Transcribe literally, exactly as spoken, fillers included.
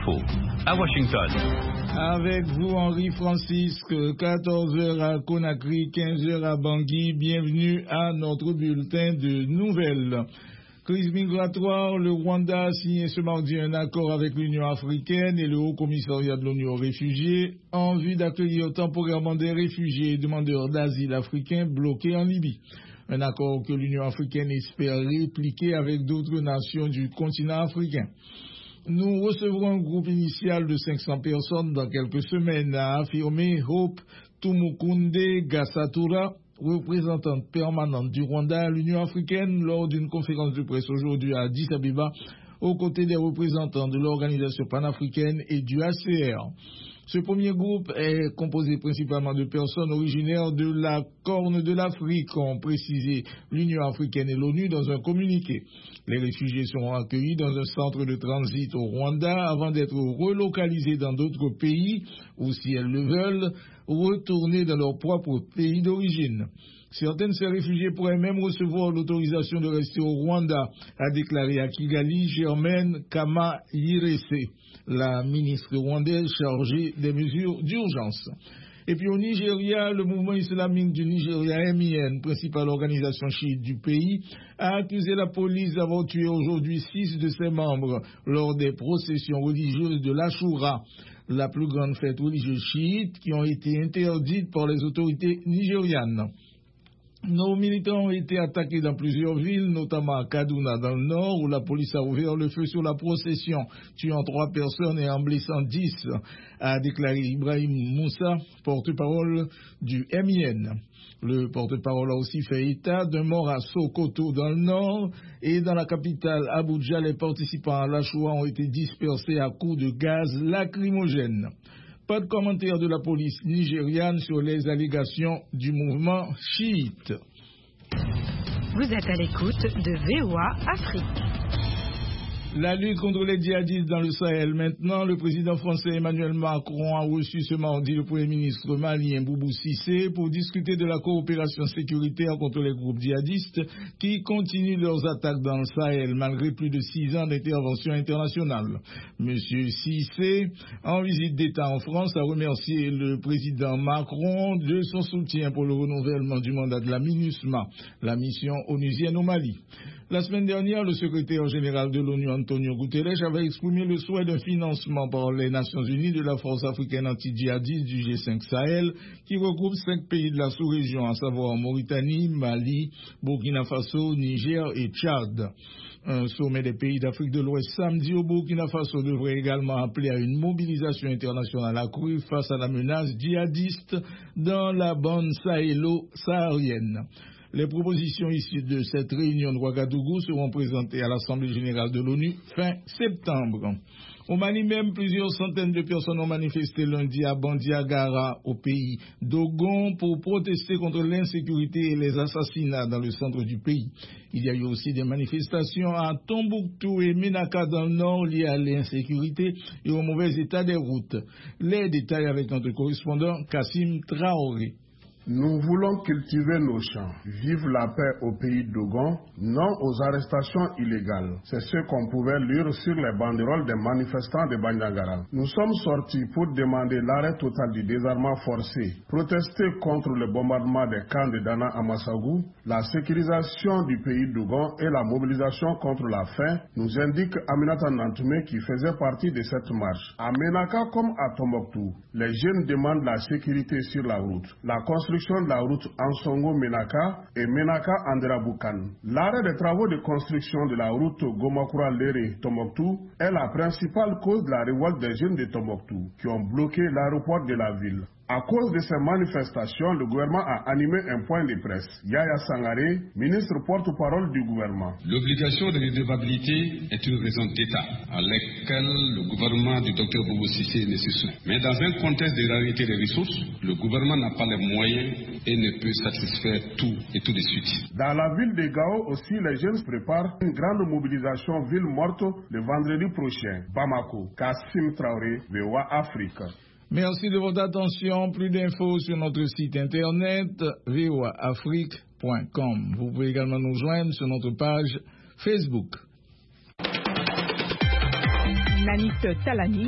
Info à Washington. Avec vous, Henri Francisque, quatorze heures à Conakry, quinze heures à Bangui. Bienvenue à notre bulletin de nouvelles. Crise migratoire, le Rwanda a signé ce mardi un accord avec l'Union africaine et le Haut Commissariat de l'ONU aux réfugiés en vue d'accueillir temporairement des réfugiés et demandeurs d'asile africains bloqués en Libye. Un accord que l'Union africaine espère répliquer avec d'autres nations du continent africain. Nous recevrons un groupe initial de cinq cents personnes dans quelques semaines, a affirmé Hope Tumukunde Gasatura, représentante permanente du Rwanda à l'Union africaine, lors d'une conférence de presse aujourd'hui à Addis Abeba, aux côtés des représentants de l'organisation panafricaine et du H C R. Ce premier groupe est composé principalement de personnes originaires de la Corne de l'Afrique, ont précisé l'Union africaine et l'ONU dans un communiqué. Les réfugiés seront accueillis dans un centre de transit au Rwanda avant d'être relocalisés dans d'autres pays ou, si elles le veulent, retourner dans leur propre pays d'origine. Certains de ces réfugiés pourraient même recevoir l'autorisation de rester au Rwanda, a déclaré à Kigali Germaine Kama Yirese, la ministre rwandaise chargée des mesures d'urgence. Et puis au Nigeria, le mouvement islamique du Nigeria, M I N, principale organisation chiite du pays, a accusé la police d'avoir tué aujourd'hui six de ses membres lors des processions religieuses de l'Ashura, la plus grande fête religieuse chiite, qui ont été interdites par les autorités nigérianes. Nos militants ont été attaqués dans plusieurs villes, notamment à Kaduna dans le nord, où la police a ouvert le feu sur la procession, tuant trois personnes et en blessant dix, a déclaré Ibrahim Moussa, porte-parole du M I N. Le porte-parole a aussi fait état d'un mort à Sokoto dans le nord, et dans la capitale Abuja, les participants à l'Ashura ont été dispersés à coups de gaz lacrymogène. Pas de commentaire de la police nigériane sur les allégations du mouvement chiite. Vous êtes à l'écoute de V O A Afrique. La lutte contre les djihadistes dans le Sahel. Maintenant, le président français Emmanuel Macron a reçu ce mardi le premier ministre malien Boubou Cissé pour discuter de la coopération sécuritaire contre les groupes djihadistes qui continuent leurs attaques dans le Sahel malgré plus de six ans d'intervention internationale. Monsieur Cissé, en visite d'État en France, a remercié le président Macron de son soutien pour le renouvellement du mandat de la MINUSMA, la mission onusienne au Mali. La semaine dernière, le secrétaire général de l'ONU, Antonio Guterres, avait exprimé le souhait d'un financement par les Nations Unies de la force africaine anti-djihadiste du G cinq Sahel, qui regroupe cinq pays de la sous-région, à savoir Mauritanie, Mali, Burkina Faso, Niger et Tchad. Un sommet des pays d'Afrique de l'Ouest samedi au Burkina Faso devrait également appeler à une mobilisation internationale accrue face à la menace djihadiste dans la bande sahélo-saharienne. Les propositions issues de cette réunion de Ouagadougou seront présentées à l'Assemblée générale de l'ONU fin septembre. Au Mali même, plusieurs centaines de personnes ont manifesté lundi à Bandiagara, au pays d'Ogon, pour protester contre l'insécurité et les assassinats dans le centre du pays. Il y a eu aussi des manifestations à Tombouctou et Ménaka dans le nord liées à l'insécurité et au mauvais état des routes. Les détails avec notre correspondant Kassim Traoré. Nous voulons cultiver nos champs, vivre la paix au pays d'Ogon, non aux arrestations illégales. C'est ce qu'on pouvait lire sur les banderoles des manifestants de Bandiagara. Nous sommes sortis pour demander l'arrêt total du désarmement forcé, protester contre le bombardement des camps de Dana à Massagou, la sécurisation du pays d'Ogon et la mobilisation contre la faim, nous indique Aminata Nantoumé qui faisait partie de cette marche. À Ménaka comme à Tombouctou, les jeunes demandent la sécurité sur la route, la construction de la route Ansongo-Ménaka et Ménaka-Andraboukan. L'arrêt des travaux de construction de la route Gomakura-Léré-Tombouctou est la principale cause de la révolte des jeunes de Tombouctou qui ont bloqué l'aéroport de la ville. À cause de ces manifestations, le gouvernement a animé un point de presse. Yaya Sangaré, ministre porte-parole du gouvernement. L'obligation de redevabilité est une raison d'État à laquelle le gouvernement du docteur Boubou Cissé ne se soumet. Mais dans un contexte de rarité des ressources, le gouvernement n'a pas les moyens et ne peut satisfaire tout et tout de suite. Dans la ville de Gao aussi, les jeunes préparent une grande mobilisation ville morte le vendredi prochain. Bamako, Kassim Traoré, V O A Afrique. Merci de votre attention. Plus d'infos sur notre site internet v o a afrique point com. Vous pouvez également nous joindre sur notre page Facebook. Nanit Talani